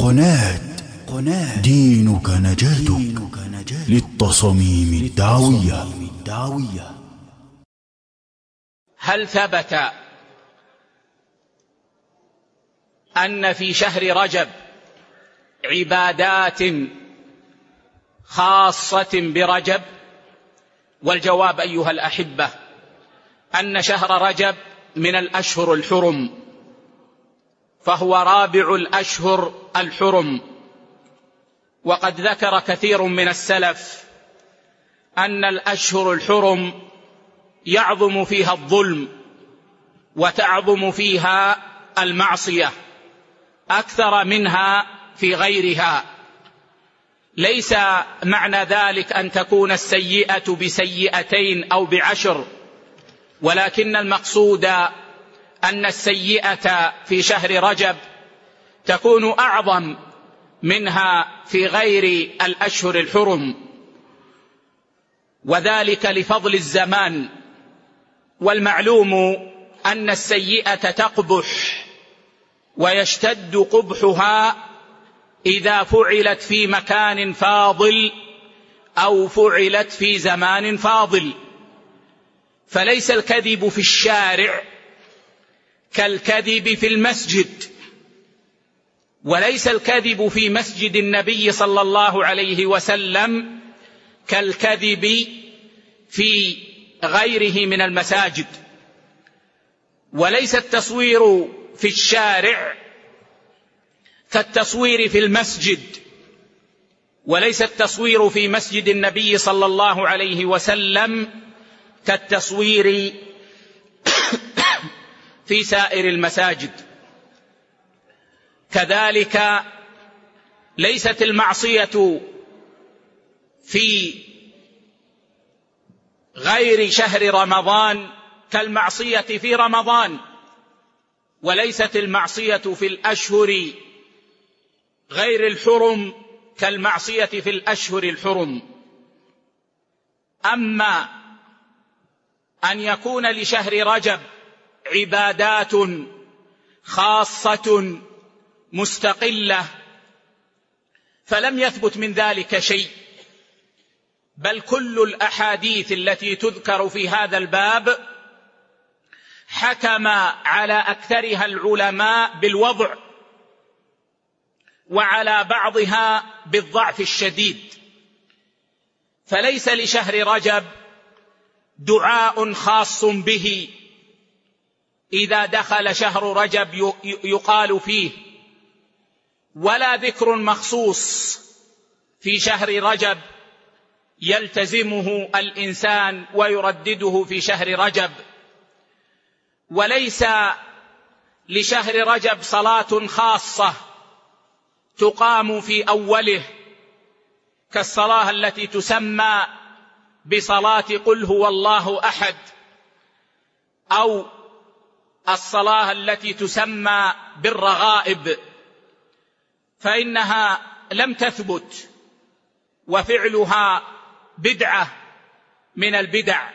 قناة دينك نجاتك للتصاميم الدعوية. هل ثبت أن في شهر رجب عبادات خاصة برجب؟ والجواب أيها الأحبة أن شهر رجب من الأشهر الحرم، فهو رابع الأشهر الحرم. وقد ذكر كثير من السلف أن الأشهر الحرم يعظم فيها الظلم وتعظم فيها المعصية أكثر منها في غيرها. ليس معنى ذلك أن تكون السيئة بسيئتين أو بعشر، ولكن المقصود أن السيئة في شهر رجب تكون أعظم منها في غير الأشهر الحرم، وذلك لفضل الزمان. والمعلوم أن السيئة تقبح ويشتد قبحها إذا فعلت في مكان فاضل أو فعلت في زمان فاضل. فليس الكذب في الشارع كالكذب في المسجد، وليس الكذب في مسجد النبي صلى الله عليه وسلم كالكذب في غيره من المساجد. وليس التصوير في الشارع كالتصوير في المسجد، وليس التصوير في مسجد النبي صلى الله عليه وسلم كالتصوير في سائر المساجد. كذلك ليست المعصية في غير شهر رمضان كالمعصية في رمضان، وليست المعصية في الأشهر غير الحرم كالمعصية في الأشهر الحرم. أما أن يكون لشهر رجب عبادات خاصة مستقلة فلم يثبت من ذلك شيء، بل كل الأحاديث التي تذكر في هذا الباب حكم على أكثرها العلماء بالوضع، وعلى بعضها بالضعف الشديد. فليس لشهر رجب دعاء خاص به إذا دخل شهر رجب يقال فيه، ولا ذكر مخصوص في شهر رجب يلتزمه الإنسان ويردده في شهر رجب. وليس لشهر رجب صلاة خاصة تقام في أوله كالصلاة التي تسمى بصلاة قل هو الله أحد، أو الصلاة التي تسمى بالرغائب، فإنها لم تثبت وفعلها بدعة من البدع.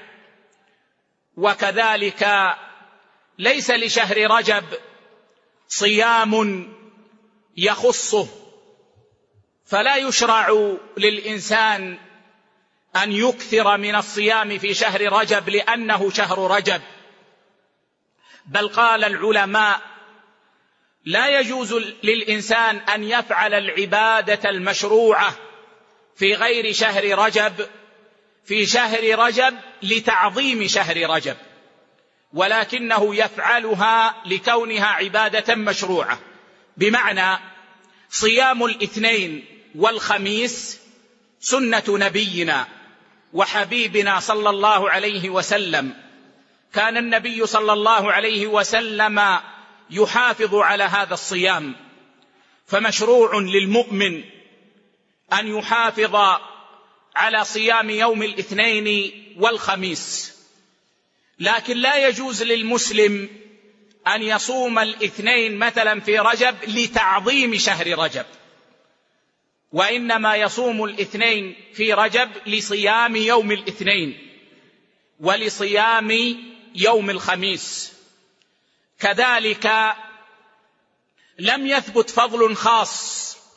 وكذلك ليس لشهر رجب صيام يخصه، فلا يشرع للإنسان أن يكثر من الصيام في شهر رجب لأنه شهر رجب، بل قال العلماء لا يجوز للإنسان أن يفعل العبادة المشروعة في غير شهر رجب في شهر رجب لتعظيم شهر رجب، ولكنه يفعلها لكونها عبادة مشروعة. بمعنى صيام الاثنين والخميس سنة نبينا وحبيبنا صلى الله عليه وسلم، كان النبي صلى الله عليه وسلم يحافظ على هذا الصيام، فمشروع للمؤمن أن يحافظ على صيام يوم الاثنين والخميس. لكن لا يجوز للمسلم أن يصوم الاثنين مثلا في رجب لتعظيم شهر رجب، وإنما يصوم الاثنين في رجب لصيام يوم الاثنين ولصيام يوم الخميس. كذلك لم يثبت فضل خاص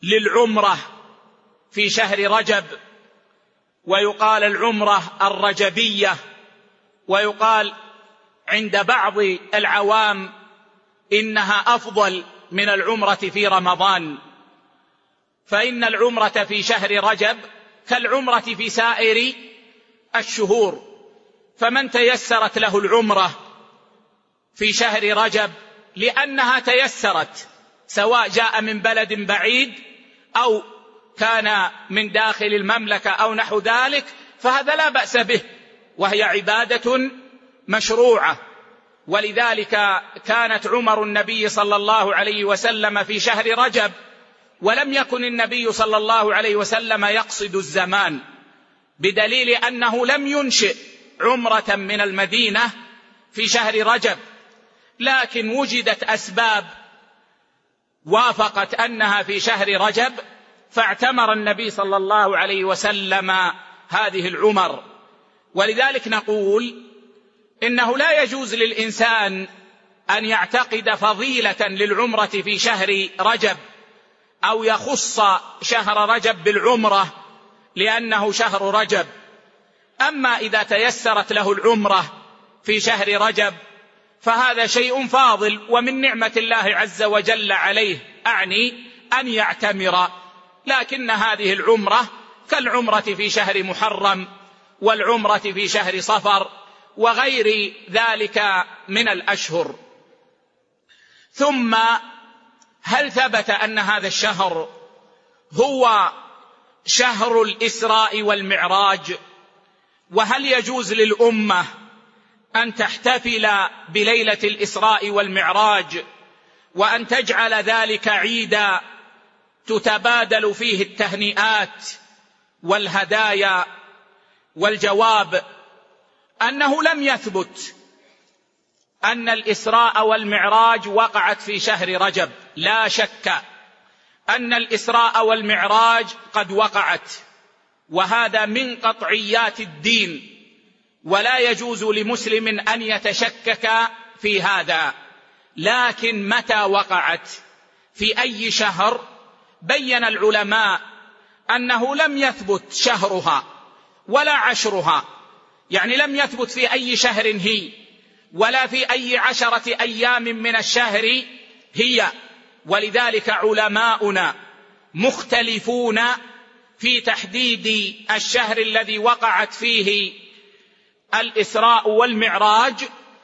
للعمرة في شهر رجب، ويقال العمرة الرجبية، ويقال عند بعض العوام إنها أفضل من العمرة في رمضان، فإن العمرة في شهر رجب كالعمرة في سائر الشهور، فمن تيسرت له العمرة في شهر رجب لأنها تيسرت، سواء جاء من بلد بعيد أو كان من داخل المملكة أو نحو ذلك، فهذا لا بأس به، وهي عبادة مشروعة. ولذلك كانت عمر النبي صلى الله عليه وسلم في شهر رجب، ولم يكن النبي صلى الله عليه وسلم يقصد الزمان، بدليل أنه لم ينشئ عمرة من المدينة في شهر رجب، لكن وجدت أسباب وافقت أنها في شهر رجب، فاعتمر النبي صلى الله عليه وسلم هذه العمر. ولذلك نقول إنه لا يجوز للإنسان أن يعتقد فضيلة للعمرة في شهر رجب أو يخص شهر رجب بالعمرة لأنه شهر رجب. أما إذا تيسرت له العمرة في شهر رجب فهذا شيء فاضل ومن نعمة الله عز وجل عليه، أعني أن يعتمر، لكن هذه العمرة كالعمرة في شهر محرم والعمرة في شهر صفر وغير ذلك من الأشهر. ثم هل ثبت أن هذا الشهر هو شهر الإسراء والمعراج؟ وهل يجوز للأمة أن تحتفل بليلة الإسراء والمعراج وأن تجعل ذلك عيدا تتبادل فيه التهنئات والهدايا؟ والجواب أنه لم يثبت أن الإسراء والمعراج وقعت في شهر رجب، لا شك أن الإسراء والمعراج قد وقعت، وهذا من قطعيات الدين، ولا يجوز لمسلم أن يتشكك في هذا. لكن متى وقعت في أي شهر؟ بين العلماء أنه لم يثبت شهرها ولا عشرها، يعني لم يثبت في أي شهر هي ولا في أي 10 أيام من الشهر هي. ولذلك علماؤنا مختلفون في تحديد الشهر الذي وقعت فيه الإسراء والمعراج،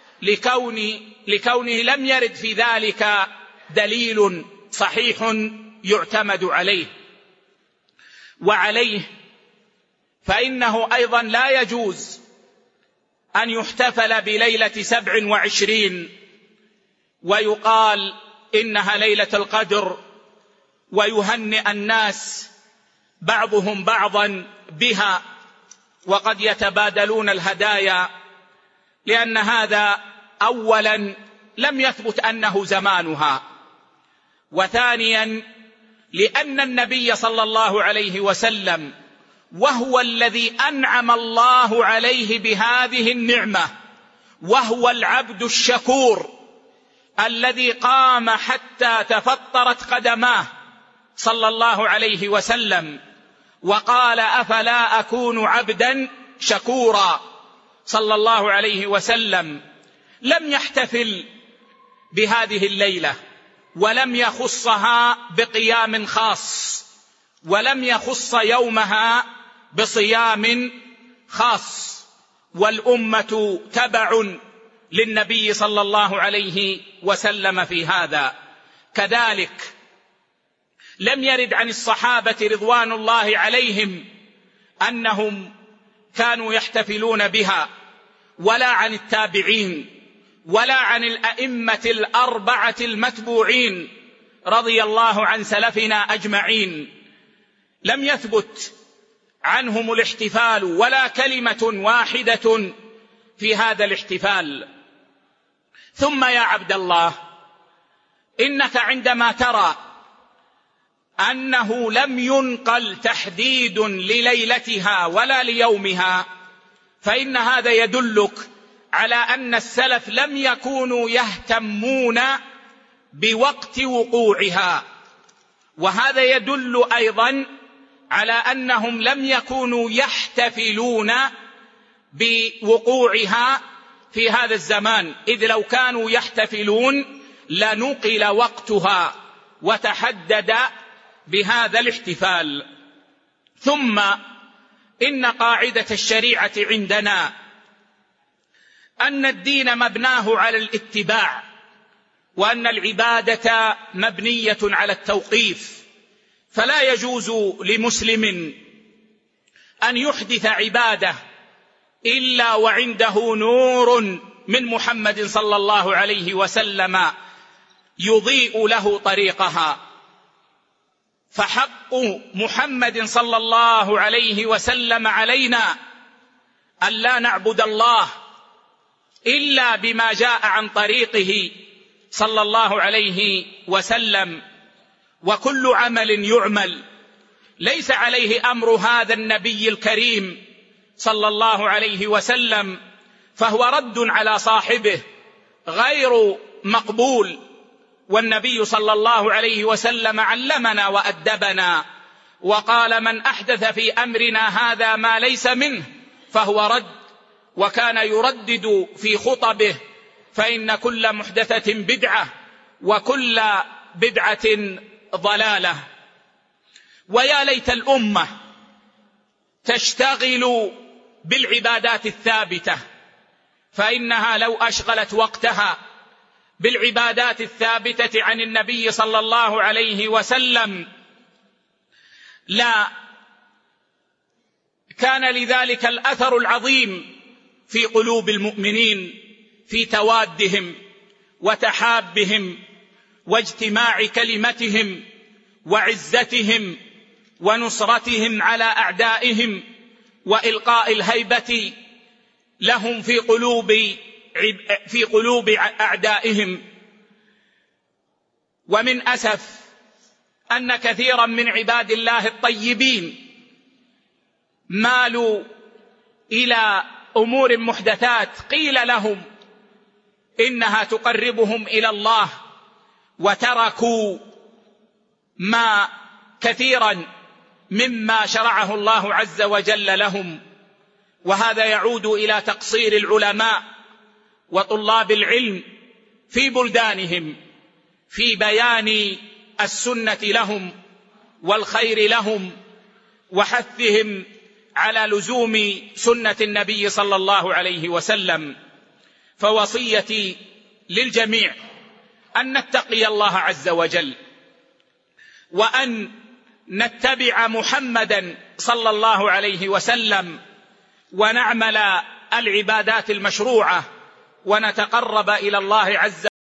لكونه لم يرد في ذلك دليل صحيح يعتمد عليه. وعليه فإنه أيضا لا يجوز أن يحتفل بليلة 27 ويقال إنها ليلة القدر ويهنئ الناس بعضهم بعضا بها وقد يتبادلون الهدايا، لأن هذا أولا لم يثبت أنه زمانها، وثانيا لأن النبي صلى الله عليه وسلم وهو الذي أنعم الله عليه بهذه النعمة، وهو العبد الشكور الذي قام حتى تفطرت قدماه صلى الله عليه وسلم وقال أفلا أكون عبدا شكورا صلى الله عليه وسلم، لم يحتفل بهذه الليلة ولم يخصها بقيام خاص ولم يخص يومها بصيام خاص، والأمة تبع للنبي صلى الله عليه وسلم في هذا. كذلك لم يرد عن الصحابة رضوان الله عليهم أنهم كانوا يحتفلون بها، ولا عن التابعين ولا عن الأئمة 4 المتبوعين رضي الله عن سلفنا أجمعين، لم يثبت عنهم الاحتفال ولا كلمة واحدة في هذا الاحتفال. ثم يا عبد الله، إنك عندما ترى أنه لم ينقل تحديد لليلتها ولا ليومها، فإن هذا يدلك على أن السلف لم يكونوا يهتمون بوقت وقوعها، وهذا يدل أيضا على أنهم لم يكونوا يحتفلون بوقوعها في هذا الزمان، إذ لو كانوا يحتفلون لنقل وقتها وتحدد بهذا الاحتفال. ثم إن قاعدة الشريعة عندنا أن الدين مبناه على الاتباع، وأن العبادة مبنية على التوقيف، فلا يجوز لمسلم أن يحدث عبادة إلا وعنده نور من محمد صلى الله عليه وسلم يضيء له طريقها. فحق محمد صلى الله عليه وسلم علينا أن لا نعبد الله إلا بما جاء عن طريقه صلى الله عليه وسلم، وكل عمل يعمل ليس عليه أمر هذا النبي الكريم صلى الله عليه وسلم فهو رد على صاحبه غير مقبول. والنبي صلى الله عليه وسلم علمنا وأدبنا وقال: من أحدث في أمرنا هذا ما ليس منه فهو رد. وكان يردد في خطبه: فإن كل محدثة بدعة وكل بدعة ضلالة. ويا ليت الأمة تشتغل بالعبادات الثابتة، فإنها لو أشغلت وقتها بالعبادات الثابتة عن النبي صلى الله عليه وسلم لا كان لذلك الأثر العظيم في قلوب المؤمنين، في توادهم وتحابهم واجتماع كلمتهم وعزتهم ونصرتهم على أعدائهم وإلقاء الهيبة لهم في قلوب أعدائهم. ومن أسف أن كثيرا من عباد الله الطيبين مالوا إلى أمور محدثات قيل لهم إنها تقربهم إلى الله، وتركوا ما كثيرا مما شرعه الله عز وجل لهم. وهذا يعود إلى تقصير العلماء وطلاب العلم في بلدانهم في بيان السنة لهم والخير لهم وحثهم على لزوم سنة النبي صلى الله عليه وسلم. فوصيتي للجميع أن نتقي الله عز وجل، وأن نتبع محمدا صلى الله عليه وسلم، ونعمل العبادات المشروعة، ونتقرب إلى الله عز